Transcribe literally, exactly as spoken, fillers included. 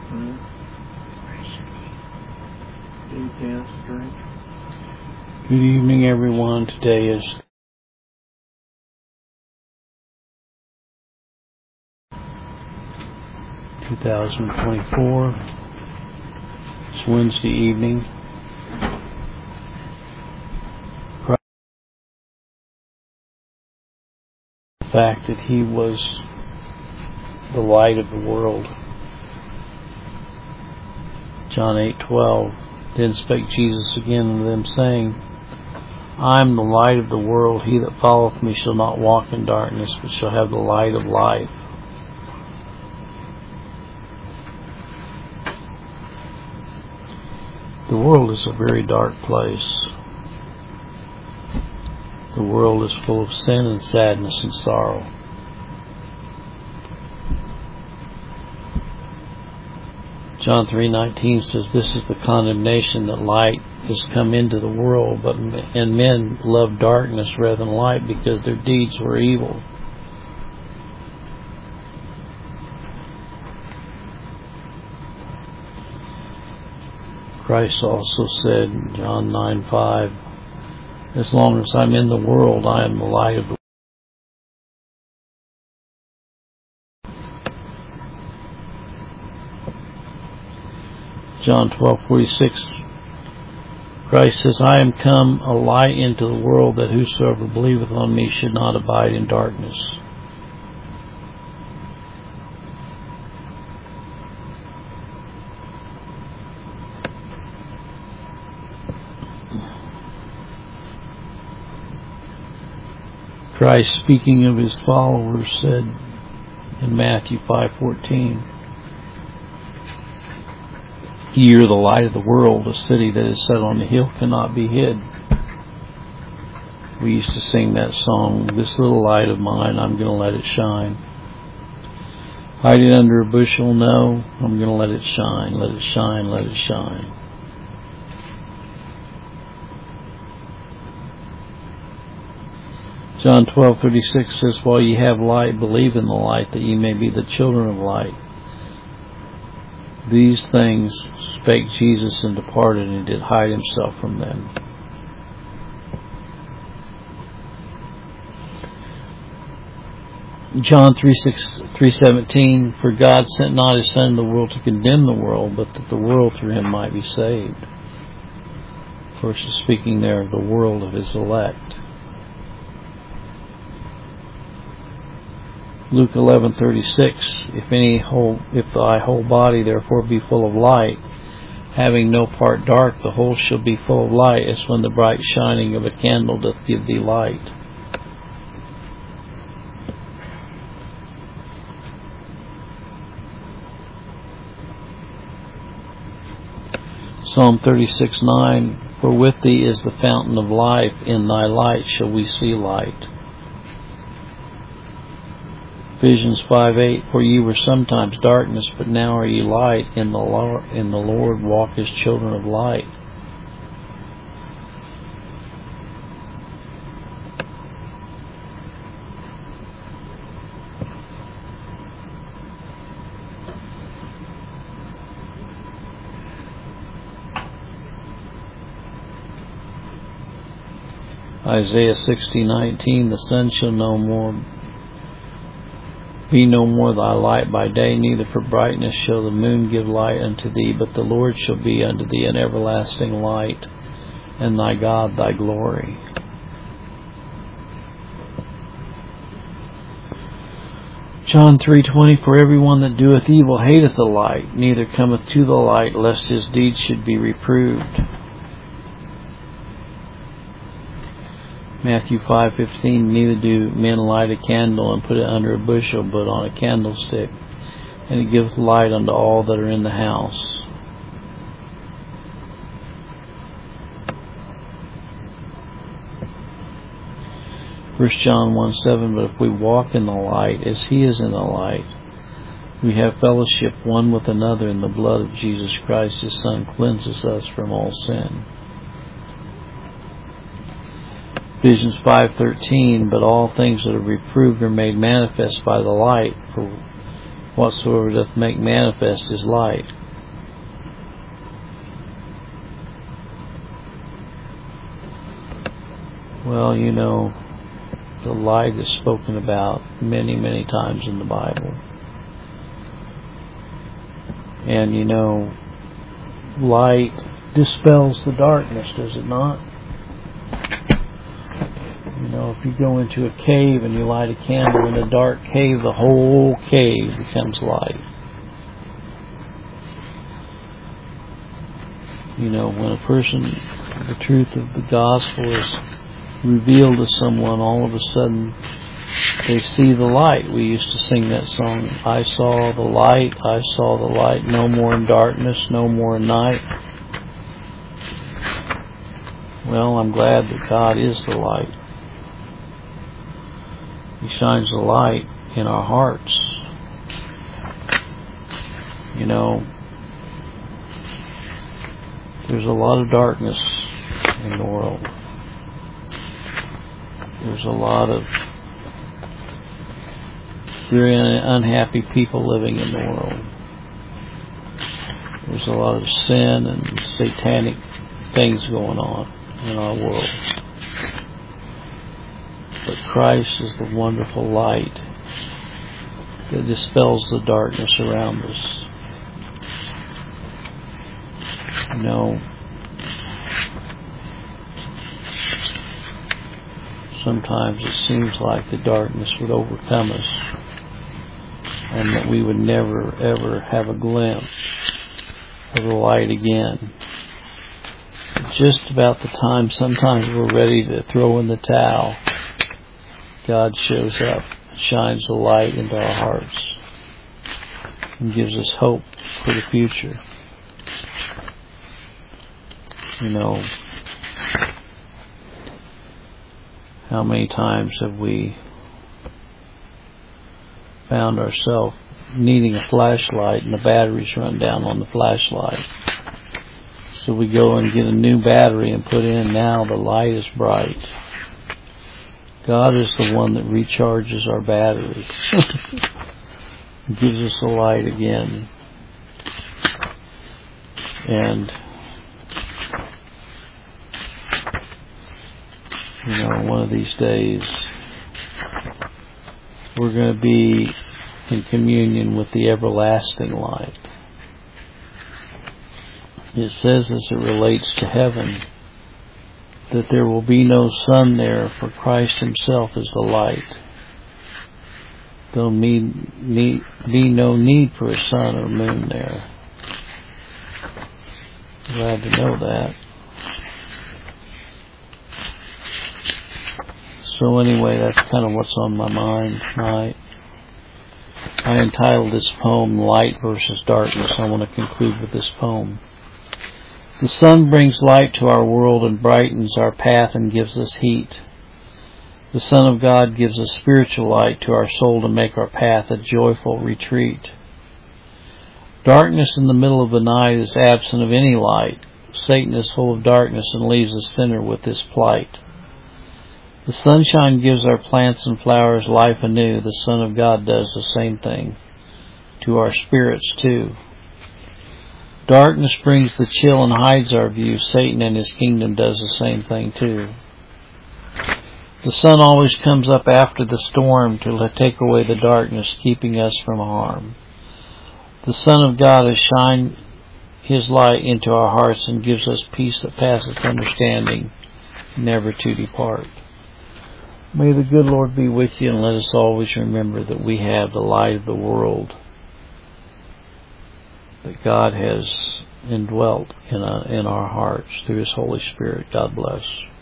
Hmm? Anything else to drink? Good evening, everyone. Today is two thousand twenty-four. It's Wednesday evening. The fact that he was the light of the world. John eight twelve. Then spake Jesus again unto them, saying, I am the light of the world. He that followeth me shall not walk in darkness, but shall have the light of life. The world is a very dark place. The world is full of sin and sadness and sorrow. John three nineteen says, This is the condemnation, that light is come into the world, but and men love darkness rather than light, because their deeds were evil. Christ also said in John nine five, As long as I'm in the world, I am the light of the world. John twelve forty-six, Christ says, I am come a light into the world, that whosoever believeth on me should not abide in darkness. Christ, speaking of his followers, said in Matthew five fourteen, Ye are the light of the world. A city that is set on the hill cannot be hid. We used to sing that song, This little light of mine, I'm going to let it shine. Hide it under a bushel? No, I'm going to let it shine. Let it shine, let it shine. John twelve thirty-six says, While ye have light, believe in the light, that ye may be the children of light. These things spake Jesus, and departed, and did hide himself from them. John three seventeen, For God sent not his Son into the world to condemn the world, but that the world through him might be saved. Of course, he's speaking there of the world of his elect. Luke eleven thirty-six, If any whole, if thy whole body therefore be full of light, having no part dark, the whole shall be full of light, as when the bright shining of a candle doth give thee light. Psalm thirty-six nine, For with thee is the fountain of life, in thy light shall we see light. Ephesians five eight, For ye were sometimes darkness, but now are ye light. In the Lord, in the Lord walk as children of light. Isaiah sixty nineteen, The sun shall no more be no more thy light by day, neither for brightness shall the moon give light unto thee, but the Lord shall be unto thee an everlasting light, and thy God thy glory. John three twenty, For everyone that doeth evil hateth the light, neither cometh to the light, lest his deeds should be reproved. Matthew five fifteen, Neither do men light a candle and put it under a bushel, but on a candlestick, and it giveth light unto all that are in the house. First John one seven, But if we walk in the light, as he is in the light, we have fellowship one with another, and the blood of Jesus Christ his Son cleanses us from all sin. Ephesians five thirteen, But all things that are reproved are made manifest by the light, for whatsoever doth make manifest his light. Well, you know, the light is spoken about many, many times in the Bible. And, you know, light dispels the darkness, does it not? You know, if you go into a cave and you light a candle in a dark cave, the whole cave becomes light. You know, when a person, the truth of the gospel is revealed to someone, all of a sudden they see the light. We used to sing that song, I saw the light, I saw the light, no more in darkness, no more in night. Well, I'm glad that God is the light. He shines the light in our hearts. You know, there's a lot of darkness in the world. There's a lot of very unhappy people living in the world. There's a lot of sin and satanic things going on in our world. But Christ is the wonderful light that dispels the darkness around us. You know, sometimes it seems like the darkness would overcome us and that we would never ever have a glimpse of the light again. Just about the time sometimes we're ready to throw in the towel, God shows up, shines the light into our hearts, and gives us hope for the future. You know, how many times have we found ourselves needing a flashlight and the batteries run down on the flashlight? So we go and get a new battery and put in. Now the light is bright. God is the one that recharges our battery. Gives us a light again. And, you know, one of these days we're going to be in communion with the everlasting light. It says, as it relates to heaven, that there will be no sun there, for Christ himself is the light. There'll need, need, be no need for a sun or moon there. Glad to know that. So anyway, that's kind of what's on my mind tonight. I entitled this poem, Light versus Darkness. I want to conclude with this poem. The sun brings light to our world and brightens our path and gives us heat. The Son of God gives us spiritual light to our soul to make our path a joyful retreat. Darkness in the middle of the night is absent of any light. Satan is full of darkness and leaves the sinner with this plight. The sunshine gives our plants and flowers life anew. The Son of God does the same thing to our spirits too. Darkness brings the chill and hides our view. Satan and his kingdom does the same thing too. The sun always comes up after the storm to take away the darkness, keeping us from harm. The Son of God has shined his light into our hearts and gives us peace that passeth understanding, never to depart. May the good Lord be with you, and let us always remember that we have the light of the world that God has indwelt in, a, in our hearts through his Holy Spirit. God bless.